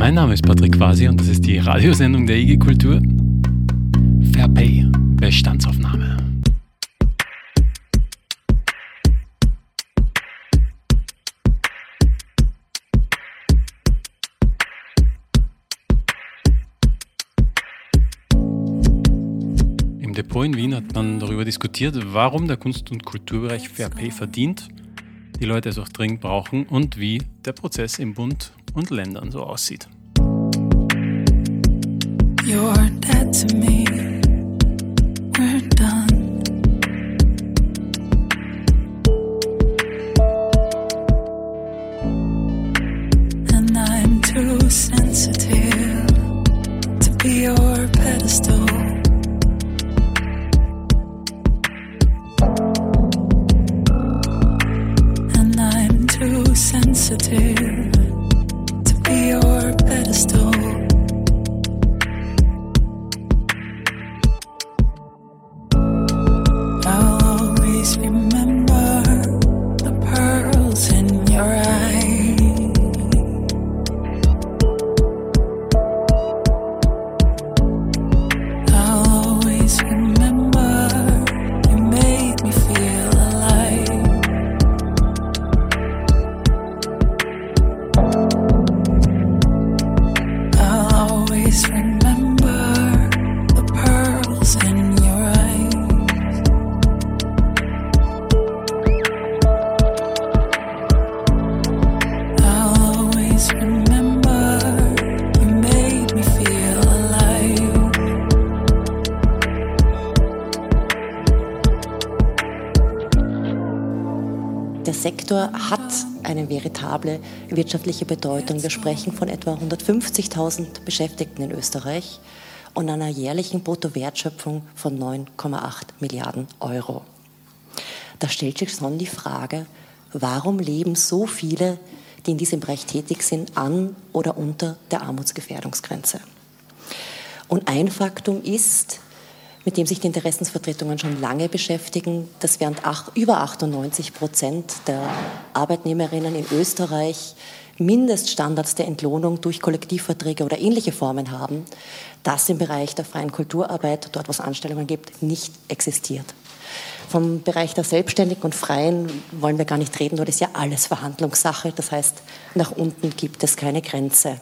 Mein Name ist Patrick Quasi und das ist die Radiosendung der IG Kultur. Fair Pay, Bestandsaufnahme. Im Depot in Wien hat man darüber diskutiert, warum der Kunst- und Kulturbereich Fair Pay verdient, die Leute es auch dringend brauchen und wie der Prozess im Bund und Ländern so aussieht. You're dead to me. We're done. And I'm too sensitive to be your pedestal. And I'm too sensitive to be your pedestal. Der Sektor hat eine veritable wirtschaftliche Bedeutung. Wir sprechen von etwa 150.000 Beschäftigten in Österreich und einer jährlichen Bruttowertschöpfung von 9,8 Milliarden Euro. Da stellt sich schon die Frage, warum leben so viele, die in diesem Bereich tätig sind, an oder unter der Armutsgefährdungsgrenze? Und ein Faktum ist, mit dem sich die Interessensvertretungen schon lange beschäftigen, dass während über 98% der Arbeitnehmerinnen in Österreich Mindeststandards der Entlohnung durch Kollektivverträge oder ähnliche Formen haben, das im Bereich der freien Kulturarbeit, dort wo es Anstellungen gibt, nicht existiert. Vom Bereich der Selbstständigen und Freien wollen wir gar nicht reden, dort ist ja alles Verhandlungssache, das heißt, nach unten gibt es keine Grenze.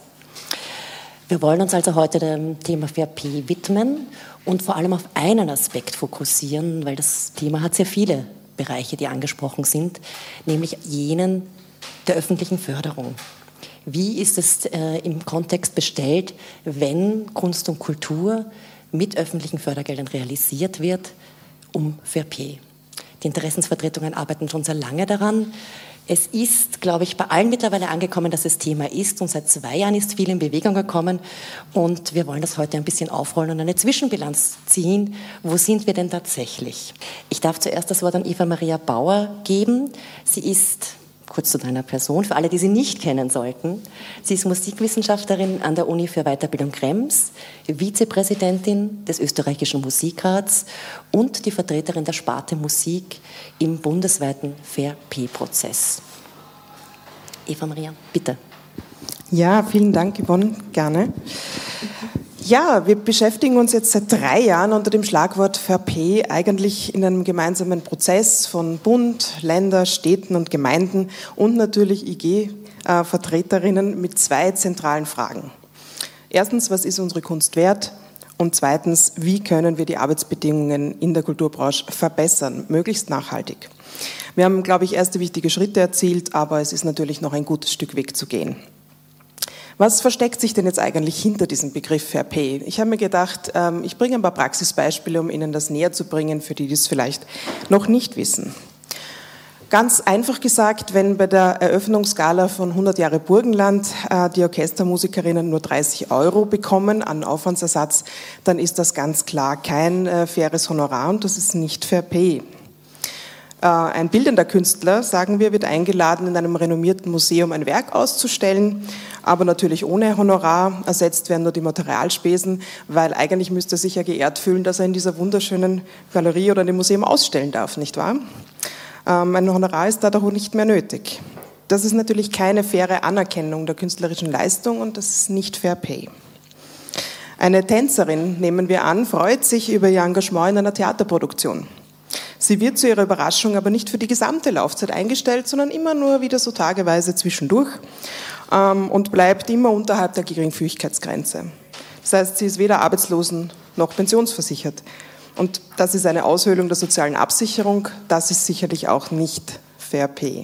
Wir wollen uns also heute dem Thema Fair Pay widmen und vor allem auf einen Aspekt fokussieren, weil das Thema hat sehr viele Bereiche, die angesprochen sind, nämlich jenen der öffentlichen Förderung. Wie ist es im Kontext bestellt, wenn Kunst und Kultur mit öffentlichen Fördergeldern realisiert wird, um Fair Pay? Die Interessensvertretungen arbeiten schon sehr lange daran. Es ist, glaube ich, bei allen mittlerweile angekommen, dass das Thema ist und seit 2 Jahren ist viel in Bewegung gekommen und wir wollen das heute ein bisschen aufrollen und eine Zwischenbilanz ziehen. Wo sind wir denn tatsächlich? Ich darf zuerst das Wort an Eva Maria Bauer geben. Sie ist, kurz zu deiner Person, für alle, die sie nicht kennen sollten, sie ist Musikwissenschaftlerin an der Uni für Weiterbildung Krems, Vizepräsidentin des österreichischen Musikrats und die Vertreterin der Sparte Musik im bundesweiten Fair-Pay-Prozess. Eva Maria, bitte. Ja, vielen Dank, Yvonne, gerne. Ja, wir beschäftigen uns jetzt seit 3 Jahren unter dem Schlagwort Fair Pay eigentlich in einem gemeinsamen Prozess von Bund, Länder, Städten und Gemeinden und natürlich IG-Vertreterinnen mit 2 zentralen Fragen. Erstens, was ist unsere Kunst wert? Und zweitens, wie können wir die Arbeitsbedingungen in der Kulturbranche verbessern, möglichst nachhaltig? Wir haben, glaube ich, erste wichtige Schritte erzielt, aber es ist natürlich noch ein gutes Stück Weg zu gehen. Was versteckt sich denn jetzt eigentlich hinter diesem Begriff Fair Pay? Ich habe mir gedacht, ich bringe ein paar Praxisbeispiele, um Ihnen das näher zu bringen, für die, die es vielleicht noch nicht wissen. Ganz einfach gesagt, wenn bei der Eröffnungsgala von 100 Jahre Burgenland die Orchestermusikerinnen nur 30 € bekommen an Aufwandsersatz, dann ist das ganz klar kein faires Honorar und das ist nicht Fair Pay. Ein bildender Künstler, sagen wir, wird eingeladen, in einem renommierten Museum ein Werk auszustellen, aber natürlich ohne Honorar. Ersetzt werden nur die Materialspesen, weil eigentlich müsste er sich ja geehrt fühlen, dass er in dieser wunderschönen Galerie oder in dem Museum ausstellen darf, nicht wahr? Ein Honorar ist da doch nicht mehr nötig. das ist natürlich keine faire Anerkennung der künstlerischen Leistung und das ist nicht Fair Pay. Eine Tänzerin, nehmen wir an, freut sich über ihr Engagement in einer Theaterproduktion. Sie wird zu ihrer Überraschung aber nicht für die gesamte Laufzeit eingestellt, sondern immer nur wieder so tageweise zwischendurch und bleibt immer unterhalb der Geringfügigkeitsgrenze. Das heißt, sie ist weder arbeitslosen- noch pensionsversichert. Und das ist eine Aushöhlung der sozialen Absicherung, das ist sicherlich auch nicht Fair Pay.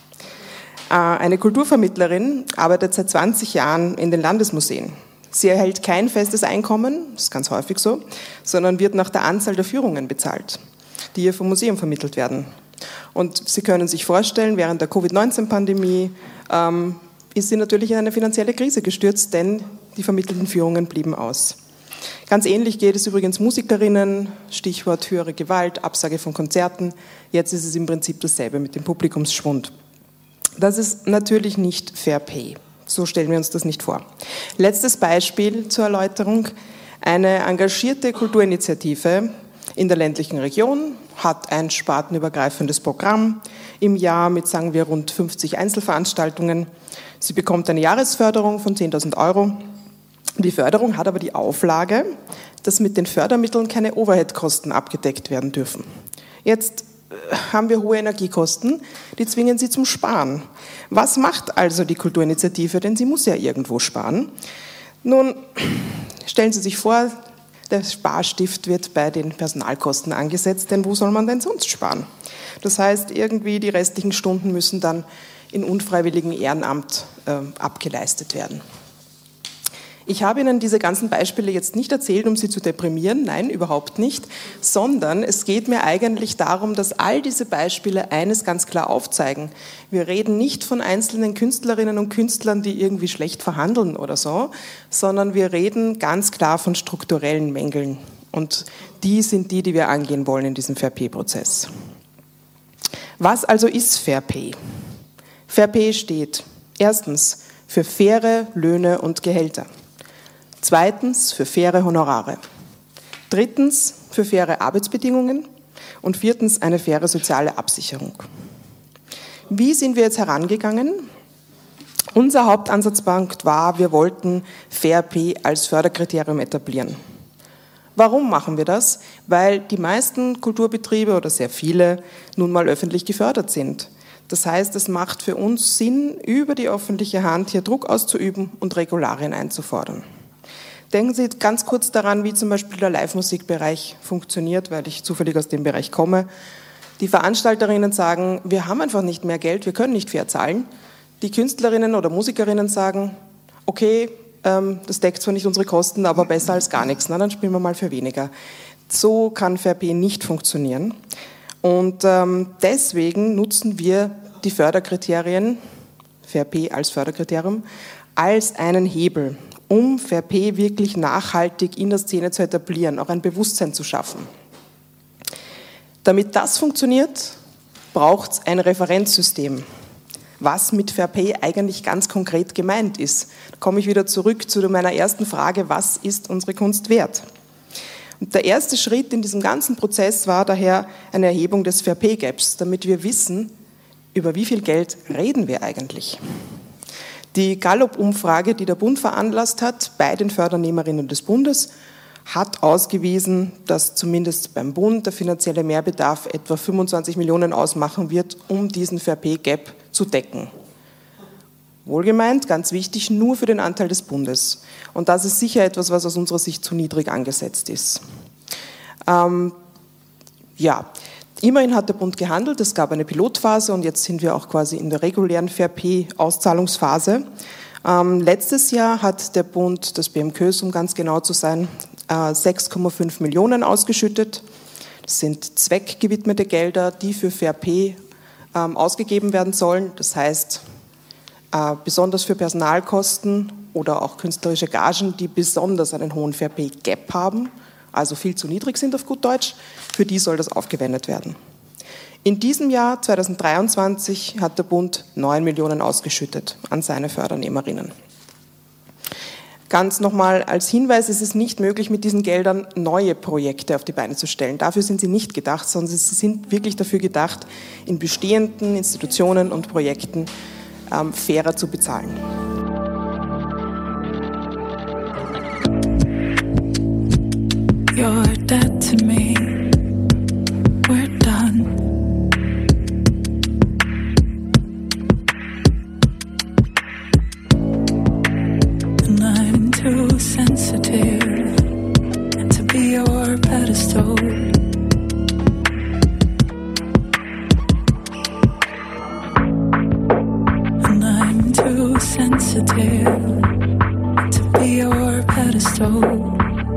Eine Kulturvermittlerin arbeitet seit 20 Jahren in den Landesmuseen. Sie erhält kein festes Einkommen, das ist ganz häufig so, sondern wird nach der Anzahl der Führungen bezahlt, die ihr vom Museum vermittelt werden. Und Sie können sich vorstellen, während der Covid-19-Pandemie ist sie natürlich in eine finanzielle Krise gestürzt, denn die vermittelten Führungen blieben aus. Ganz ähnlich geht es übrigens Musikerinnen, Stichwort höhere Gewalt, Absage von Konzerten. Jetzt ist es im Prinzip dasselbe mit dem Publikumsschwund. Das ist natürlich nicht Fair Pay. So stellen wir uns das nicht vor. Letztes Beispiel zur Erläuterung. Eine engagierte Kulturinitiative in der ländlichen Region hat ein spartenübergreifendes Programm im Jahr mit, sagen wir, rund 50 Einzelveranstaltungen. Sie bekommt eine Jahresförderung von 10.000 €. Die Förderung hat aber die Auflage, dass mit den Fördermitteln keine Overhead-Kosten abgedeckt werden dürfen. Jetzt haben wir hohe Energiekosten, die zwingen sie zum Sparen. Was macht also die Kulturinitiative? Denn sie muss ja irgendwo sparen. Nun, stellen Sie sich vor, der Sparstift wird bei den Personalkosten angesetzt, denn wo soll man denn sonst sparen? Das heißt, irgendwie die restlichen Stunden müssen dann in unfreiwilligem Ehrenamt abgeleistet werden. Ich habe Ihnen diese ganzen Beispiele jetzt nicht erzählt, um Sie zu deprimieren, nein, überhaupt nicht, sondern es geht mir eigentlich darum, dass all diese Beispiele eines ganz klar aufzeigen. Wir reden nicht von einzelnen Künstlerinnen und Künstlern, die irgendwie schlecht verhandeln oder so, sondern wir reden ganz klar von strukturellen Mängeln. Und die sind die wir angehen wollen in diesem Fair Pay-Prozess. Was also ist Fair Pay? Fair Pay steht erstens für faire Löhne und Gehälter. Zweitens für faire Honorare. Drittens für faire Arbeitsbedingungen. Und viertens eine faire soziale Absicherung. Wie sind wir jetzt herangegangen? Unser Hauptansatzpunkt war, wir wollten Fair Pay als Förderkriterium etablieren. Warum machen wir das? Weil die meisten Kulturbetriebe oder sehr viele nun mal öffentlich gefördert sind. Das heißt, es macht für uns Sinn, über die öffentliche Hand hier Druck auszuüben und Regularien einzufordern. Denken Sie ganz kurz daran, wie zum Beispiel der Live-Musikbereich funktioniert, weil ich zufällig aus dem Bereich komme. Die Veranstalterinnen sagen, wir haben einfach nicht mehr Geld, wir können nicht fair zahlen. Die Künstlerinnen oder Musikerinnen sagen, okay, das deckt zwar nicht unsere Kosten, aber besser als gar nichts, na, dann spielen wir mal für weniger. So kann Fair Pay nicht funktionieren. Und deswegen nutzen wir die Förderkriterien, Fair Pay als Förderkriterium, als einen Hebel, um Fair Pay wirklich nachhaltig in der Szene zu etablieren, auch ein Bewusstsein zu schaffen. Damit das funktioniert, braucht es ein Referenzsystem, was mit Fair Pay eigentlich ganz konkret gemeint ist. Da komme ich wieder zurück zu meiner ersten Frage, was ist unsere Kunst wert? Und der erste Schritt in diesem ganzen Prozess war daher eine Erhebung des Fair Pay Gaps, damit wir wissen, über wie viel Geld reden wir eigentlich. Die Gallup-Umfrage, die der Bund veranlasst hat, bei den Fördernehmerinnen des Bundes, hat ausgewiesen, dass zumindest beim Bund der finanzielle Mehrbedarf etwa 25 Millionen ausmachen wird, um diesen Fair Pay Gap zu decken. Wohlgemeint, ganz wichtig, nur für den Anteil des Bundes. Und das ist sicher etwas, was aus unserer Sicht zu niedrig angesetzt ist. Immerhin hat der Bund gehandelt, es gab eine Pilotphase und jetzt sind wir auch quasi in der regulären Fair Pay Auszahlungsphase. Letztes Jahr hat der Bund, das BMKÖS, um ganz genau zu sein, 6,5 Millionen ausgeschüttet. Das sind zweckgewidmete Gelder, die für Fair Pay ausgegeben werden sollen. Das heißt, besonders für Personalkosten oder auch künstlerische Gagen, die besonders einen hohen Fair Pay Gap haben, also viel zu niedrig sind auf gut Deutsch, für die soll das aufgewendet werden. In diesem Jahr, 2023, hat der Bund 9 Millionen ausgeschüttet an seine Fördernehmerinnen. Ganz nochmal als Hinweis, es ist nicht möglich, mit diesen Geldern neue Projekte auf die Beine zu stellen. Dafür sind sie nicht gedacht, sondern sie sind wirklich dafür gedacht, in bestehenden Institutionen und Projekten fairer zu bezahlen. You're dead to me. We're done. And I'm too sensitive to be your pedestal. And I'm too sensitive to be your pedestal.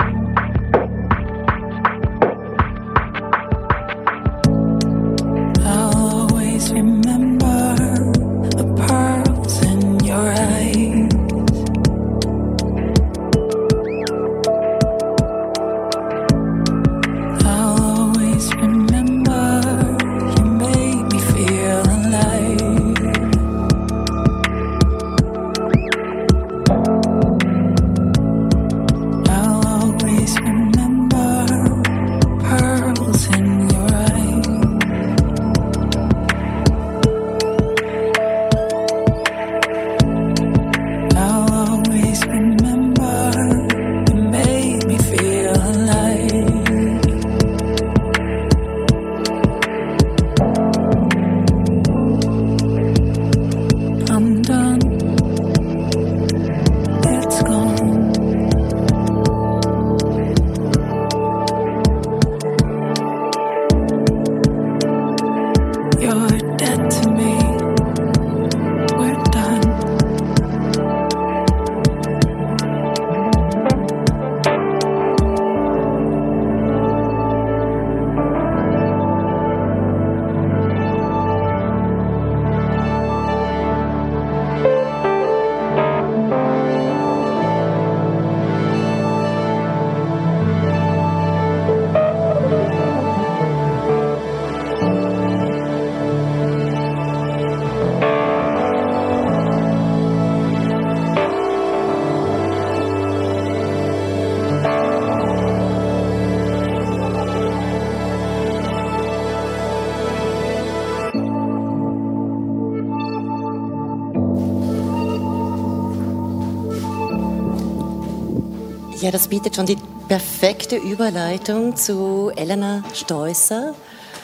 Ja, das bietet schon die perfekte Überleitung zu Elena Steusser,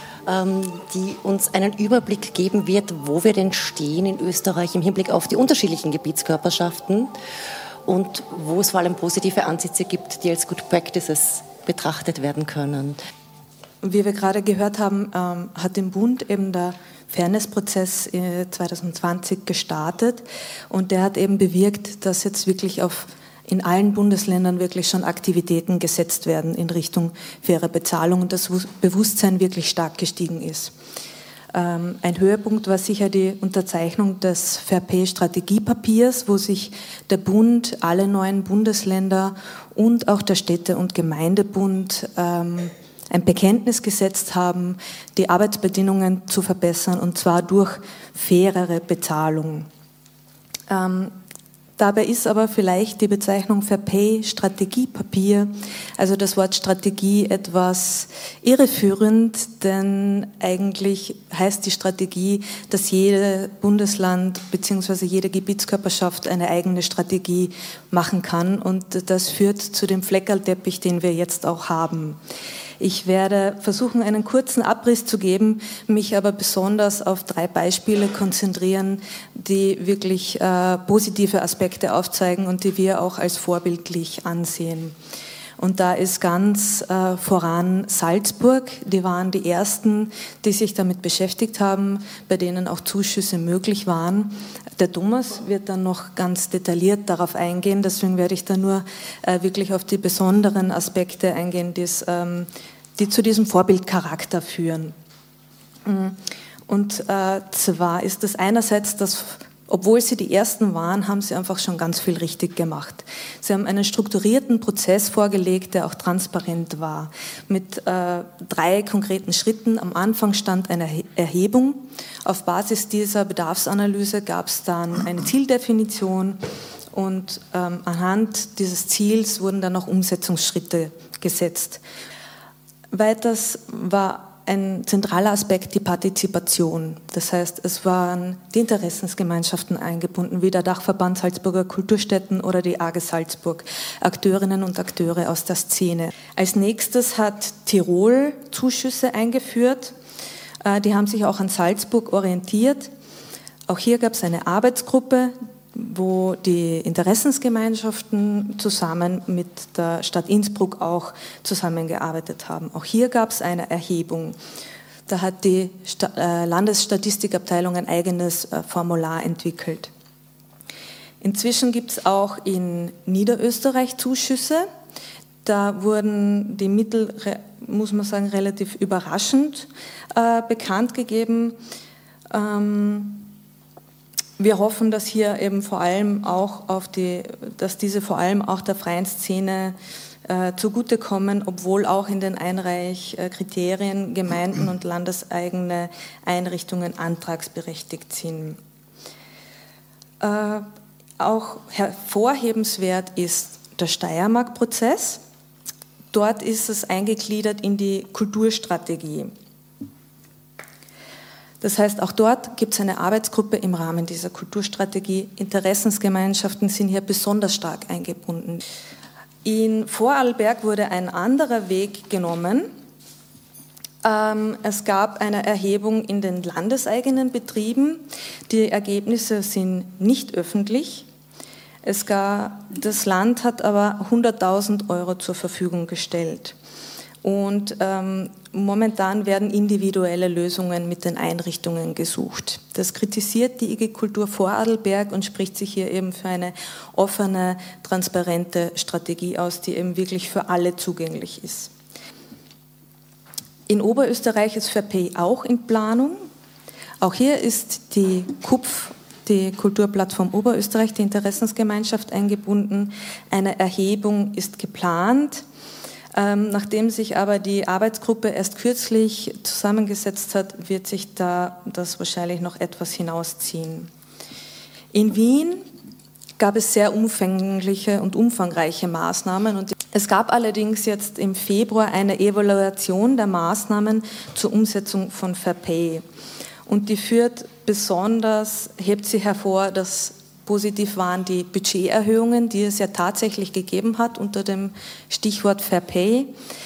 die uns einen Überblick geben wird, wo wir denn stehen in Österreich im Hinblick auf die unterschiedlichen Gebietskörperschaften und wo es vor allem positive Ansätze gibt, die als Good Practices betrachtet werden können. Wie wir gerade gehört haben, hat im Bund eben der Fairness-Prozess 2020 gestartet und der hat eben bewirkt, dass jetzt wirklich in allen Bundesländern wirklich schon Aktivitäten gesetzt werden in Richtung faire Bezahlung und das Bewusstsein wirklich stark gestiegen ist. Ein Höhepunkt war sicher die Unterzeichnung des Fair-Pay-Strategiepapiers, wo sich der Bund, alle 9 Bundesländer und auch der Städte- und Gemeindebund ein Bekenntnis gesetzt haben, die Arbeitsbedingungen zu verbessern und zwar durch fairere Bezahlung. Dabei ist aber vielleicht die Bezeichnung Fair-Pay-Strategiepapier, also das Wort Strategie, etwas irreführend, denn eigentlich heißt die Strategie, dass jedes Bundesland bzw. jede Gebietskörperschaft eine eigene Strategie machen kann und das führt zu dem Fleckerlteppich, den wir jetzt auch haben. Ich werde versuchen, einen kurzen Abriss zu geben, mich aber besonders auf 3 Beispiele konzentrieren, die wirklich positive Aspekte aufzeigen und die wir auch als vorbildlich ansehen. Und da ist ganz voran Salzburg. Die waren die ersten, die sich damit beschäftigt haben, bei denen auch Zuschüsse möglich waren. Der Thomas wird dann noch ganz detailliert darauf eingehen. Deswegen werde ich da nur wirklich auf die besonderen Aspekte eingehen, die zu diesem Vorbildcharakter führen. Und zwar ist es einerseits, dass obwohl sie die Ersten waren, haben sie einfach schon ganz viel richtig gemacht. Sie haben einen strukturierten Prozess vorgelegt, der auch transparent war, mit 3 konkreten Schritten. Am Anfang stand eine Erhebung. Auf Basis dieser Bedarfsanalyse gab es dann eine Zieldefinition und anhand dieses Ziels wurden dann auch Umsetzungsschritte gesetzt. Weiters war ein zentraler Aspekt die Partizipation. Das heißt, es waren die Interessensgemeinschaften eingebunden, wie der Dachverband Salzburger Kulturstätten oder die AG Salzburg, Akteurinnen und Akteure aus der Szene. Als nächstes hat Tirol Zuschüsse eingeführt. Die haben sich auch an Salzburg orientiert. Auch hier gab es eine Arbeitsgruppe, wo die Interessensgemeinschaften zusammen mit der Stadt Innsbruck auch zusammengearbeitet haben. Auch hier gab es eine Erhebung. Da hat die Landesstatistikabteilung ein eigenes Formular entwickelt. Inzwischen gibt es auch in Niederösterreich Zuschüsse. Da wurden die Mittel, muss man sagen, relativ überraschend bekannt gegeben. Wir hoffen, dass hier eben vor allem auch dass diese vor allem auch der freien Szene zugutekommen, obwohl auch in den Einreichkriterien Gemeinden und landeseigene Einrichtungen antragsberechtigt sind. Auch hervorhebenswert ist der Steiermark-Prozess. Dort ist es eingegliedert in die Kulturstrategie. Das heißt, auch dort gibt es eine Arbeitsgruppe im Rahmen dieser Kulturstrategie. Interessensgemeinschaften sind hier besonders stark eingebunden. In Vorarlberg wurde ein anderer Weg genommen. Es gab eine Erhebung in den landeseigenen Betrieben. Die Ergebnisse sind nicht öffentlich. Das Land hat aber 100.000 € zur Verfügung gestellt. Und momentan werden individuelle Lösungen mit den Einrichtungen gesucht. Das kritisiert die IG Kultur Vorarlberg und spricht sich hier eben für eine offene, transparente Strategie aus, die eben wirklich für alle zugänglich ist. In Oberösterreich ist Verpay auch in Planung. Auch hier ist die KUPF, die Kulturplattform Oberösterreich, die Interessensgemeinschaft, eingebunden. Eine Erhebung ist geplant. Nachdem sich aber die Arbeitsgruppe erst kürzlich zusammengesetzt hat, wird sich da das wahrscheinlich noch etwas hinausziehen. In Wien gab es sehr umfängliche und umfangreiche Maßnahmen. Und es gab allerdings jetzt im Februar eine Evaluation der Maßnahmen zur Umsetzung von Verpay. Und die hebt sie hervor, dass positiv waren die Budgeterhöhungen, die es ja tatsächlich gegeben hat unter dem Stichwort Verpay.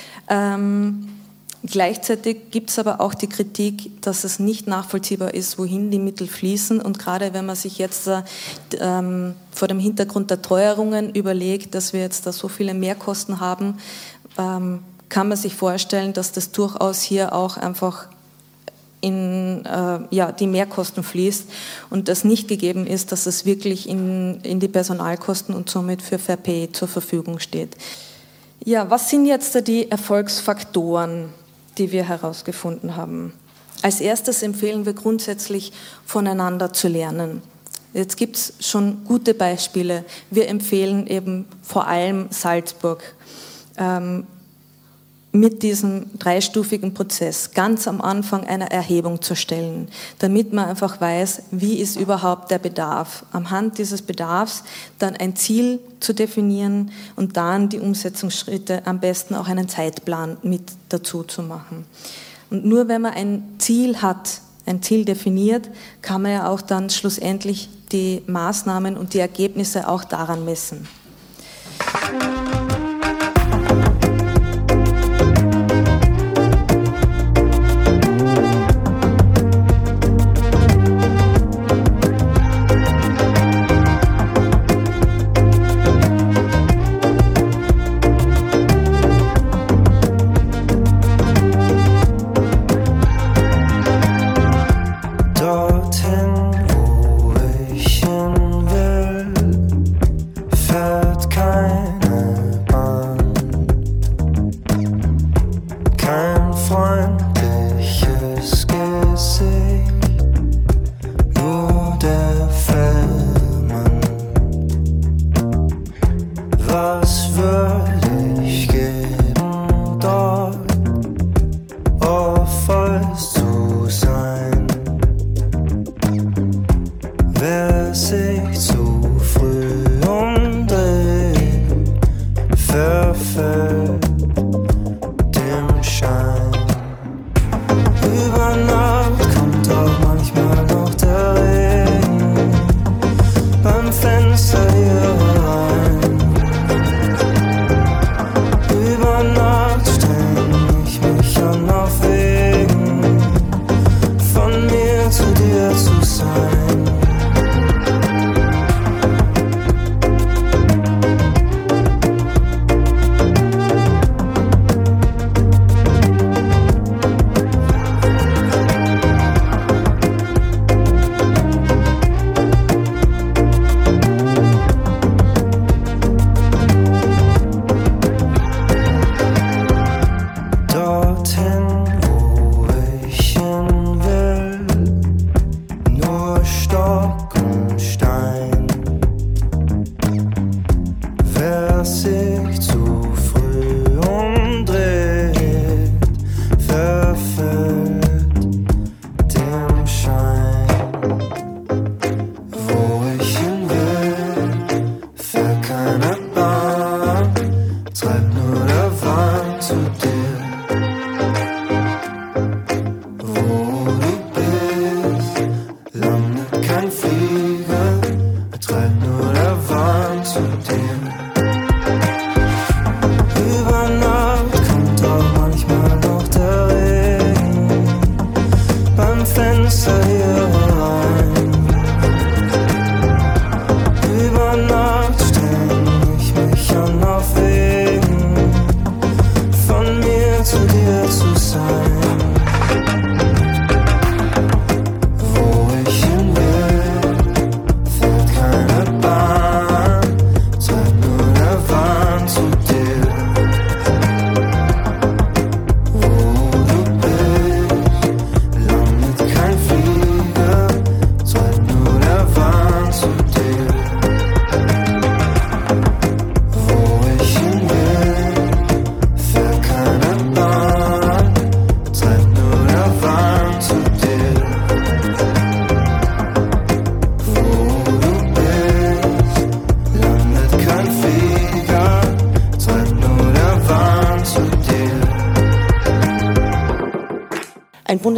Gleichzeitig gibt es aber auch die Kritik, dass es nicht nachvollziehbar ist, wohin die Mittel fließen. Und gerade wenn man sich jetzt vor dem Hintergrund der Teuerungen überlegt, dass wir jetzt da so viele Mehrkosten haben, kann man sich vorstellen, dass das durchaus hier auch einfach in die Mehrkosten fließt und das nicht gegeben ist, dass es wirklich in die Personalkosten und somit für Verpay zur Verfügung steht. Ja, was sind jetzt die Erfolgsfaktoren, die wir herausgefunden haben? Als erstes empfehlen wir grundsätzlich, voneinander zu lernen. Jetzt gibt es schon gute Beispiele. Wir empfehlen eben vor allem Salzburg, mit diesem dreistufigen Prozess ganz am Anfang eine Erhebung zu stellen, damit man einfach weiß, wie ist überhaupt der Bedarf. Anhand dieses Bedarfs dann ein Ziel zu definieren und dann die Umsetzungsschritte, am besten auch einen Zeitplan mit dazu zu machen. Und nur wenn man ein Ziel hat, ein Ziel definiert, kann man ja auch dann schlussendlich die Maßnahmen und die Ergebnisse auch daran messen.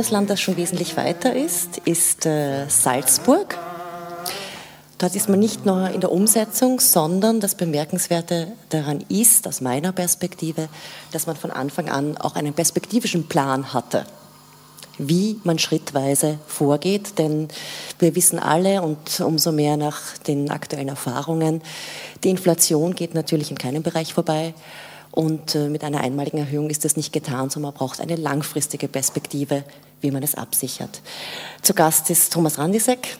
Bundesland, das schon wesentlich weiter ist Salzburg. Dort ist man nicht nur in der Umsetzung, sondern das Bemerkenswerte daran ist, aus meiner Perspektive, dass man von Anfang an auch einen perspektivischen Plan hatte, wie man schrittweise vorgeht. Denn wir wissen alle und umso mehr nach den aktuellen Erfahrungen, die Inflation geht natürlich in keinem Bereich vorbei. Und mit einer einmaligen Erhöhung ist das nicht getan, sondern man braucht eine langfristige Perspektive, wie man es absichert. Zu Gast ist Thomas Randisek.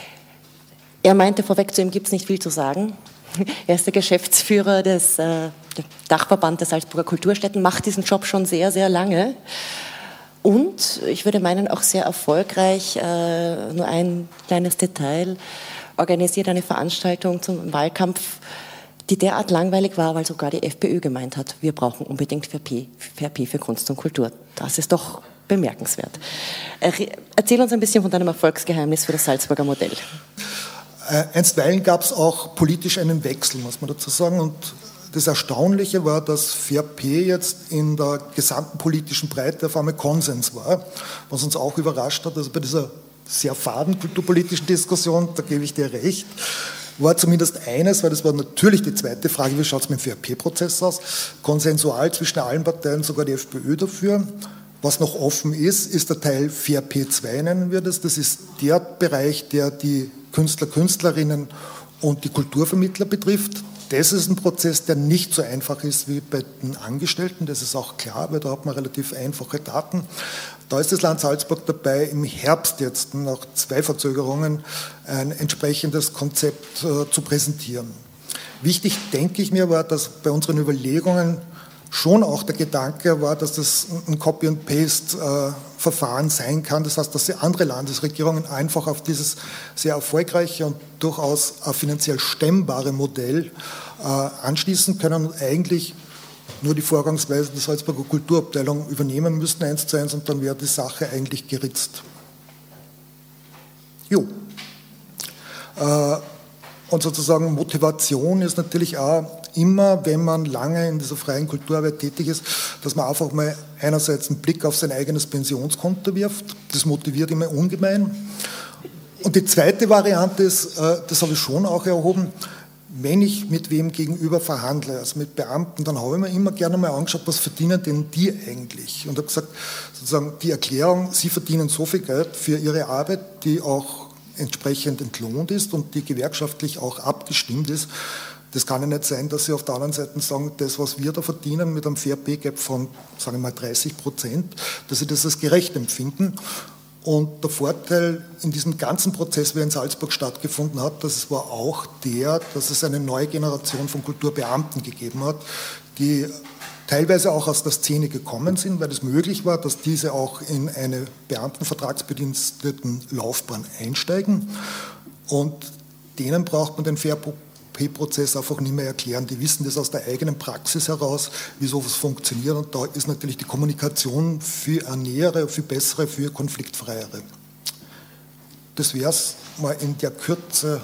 Er meinte, vorweg zu ihm gibt es nicht viel zu sagen. Er ist der Geschäftsführer des Dachverband der Salzburger Kulturstätten, macht diesen Job schon sehr, sehr lange. Und ich würde meinen, auch sehr erfolgreich, nur ein kleines Detail, organisiert eine Veranstaltung zum Wahlkampf, die derart langweilig war, weil sogar die FPÖ gemeint hat, wir brauchen unbedingt VRP für Kunst und Kultur. Das ist doch bemerkenswert. Erzähl uns ein bisschen von deinem Erfolgsgeheimnis für das Salzburger Modell. Einstweilen gab es auch politisch einen Wechsel, muss man dazu sagen. Und das Erstaunliche war, dass VRP jetzt in der gesamten politischen Breite auf einmal Konsens war, was uns auch überrascht hat. Also bei dieser sehr faden kulturpolitischen Diskussion, da gebe ich dir recht, war zumindest eines, weil das war natürlich die zweite Frage, wie schaut es mit dem VRP-Prozess aus, konsensual zwischen allen Parteien, sogar die FPÖ dafür. Was noch offen ist der Teil VRP 2, nennen wir das. Das ist der Bereich, der die Künstler, Künstlerinnen und die Kulturvermittler betrifft. Das ist ein Prozess, der nicht so einfach ist wie bei den Angestellten, das ist auch klar, weil da hat man relativ einfache Daten. Da ist das Land Salzburg dabei, im Herbst jetzt, nach 2 Verzögerungen, ein entsprechendes Konzept zu präsentieren. Wichtig, denke ich mir, war, dass bei unseren Überlegungen schon auch der Gedanke war, dass das ein Copy-and-Paste-Verfahren sein kann. Das heißt, dass sie andere Landesregierungen einfach auf dieses sehr erfolgreiche und durchaus finanziell stemmbare Modell anschließen können und eigentlich nur die Vorgangsweise der Salzburger Kulturabteilung übernehmen müssten, 1:1, und dann wäre die Sache eigentlich geritzt. Jo. Und sozusagen Motivation ist natürlich auch immer, wenn man lange in dieser freien Kulturarbeit tätig ist, dass man einfach mal einerseits einen Blick auf sein eigenes Pensionskonto wirft. Das motiviert immer ungemein. Und die zweite Variante ist, das habe ich schon auch erhoben, wenn ich mit wem gegenüber verhandle, also mit Beamten, dann habe ich mir immer gerne mal angeschaut, was verdienen denn die eigentlich? Und habe gesagt, sozusagen die Erklärung, sie verdienen so viel Geld für ihre Arbeit, die auch entsprechend entlohnt ist und die gewerkschaftlich auch abgestimmt ist. Das kann ja nicht sein, dass Sie auf der anderen Seite sagen, das, was wir da verdienen mit einem VRP-Gap von, sagen wir mal, 30%, dass Sie das als gerecht empfinden. Und der Vorteil in diesem ganzen Prozess, der in Salzburg stattgefunden hat, das war auch der, dass es eine neue Generation von Kulturbeamten gegeben hat, die teilweise auch aus der Szene gekommen sind, weil es möglich war, dass diese auch in eine beamtenvertragsbediensteten Laufbahn einsteigen. Und denen braucht man den VRP-Prozess einfach nicht mehr erklären. Die wissen das aus der eigenen Praxis heraus, wie sowas funktioniert. Und da ist natürlich die Kommunikation viel nähere, viel bessere, viel konfliktfreiere. Das wäre es mal in der Kürze.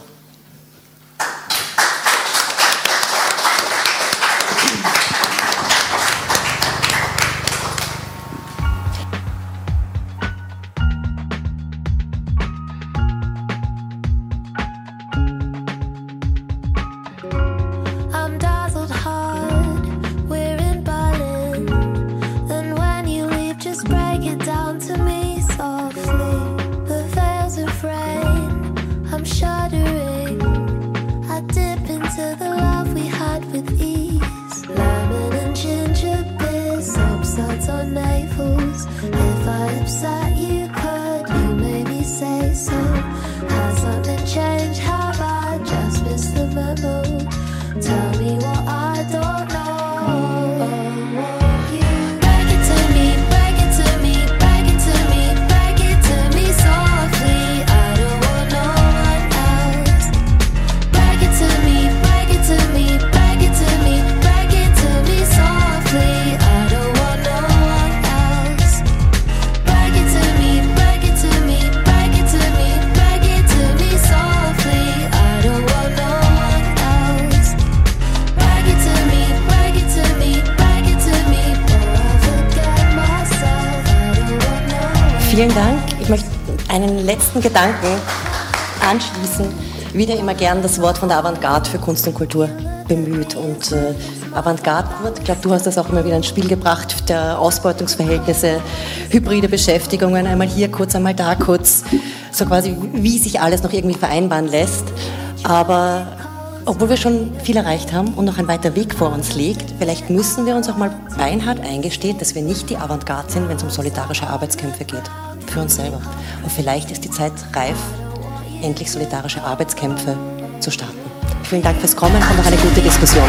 Vielen Dank. Ich möchte einen letzten Gedanken anschließen. Wieder immer gern das Wort von der Avantgarde für Kunst und Kultur bemüht. Und Avantgarde, ich glaube, du hast das auch immer wieder ins Spiel gebracht, der Ausbeutungsverhältnisse, hybride Beschäftigungen, einmal hier kurz, einmal da kurz, so quasi, wie sich alles noch irgendwie vereinbaren lässt. Aber obwohl wir schon viel erreicht haben und noch ein weiter Weg vor uns liegt, vielleicht müssen wir uns auch mal beinhart eingestehen, dass wir nicht die Avantgarde sind, wenn es um solidarische Arbeitskämpfe geht. Für uns selber. Und vielleicht ist die Zeit reif, endlich solidarische Arbeitskämpfe zu starten. Vielen Dank fürs Kommen und noch eine gute Diskussion.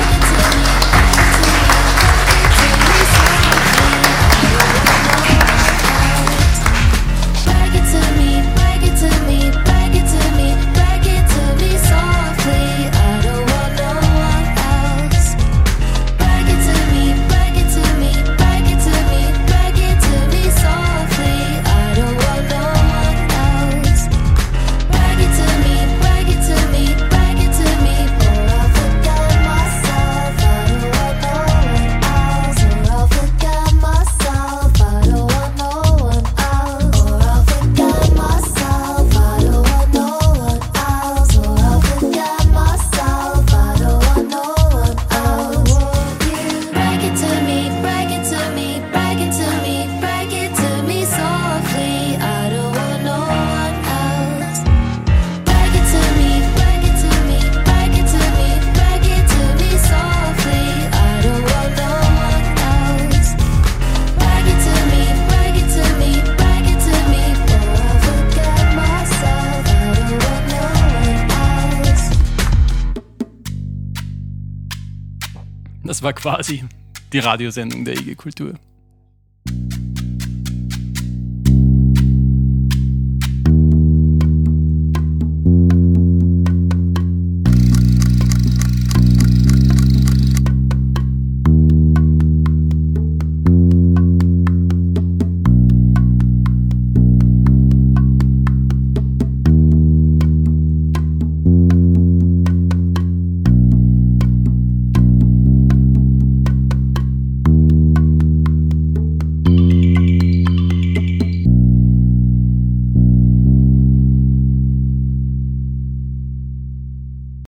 Das war quasi die Radiosendung der IG Kultur.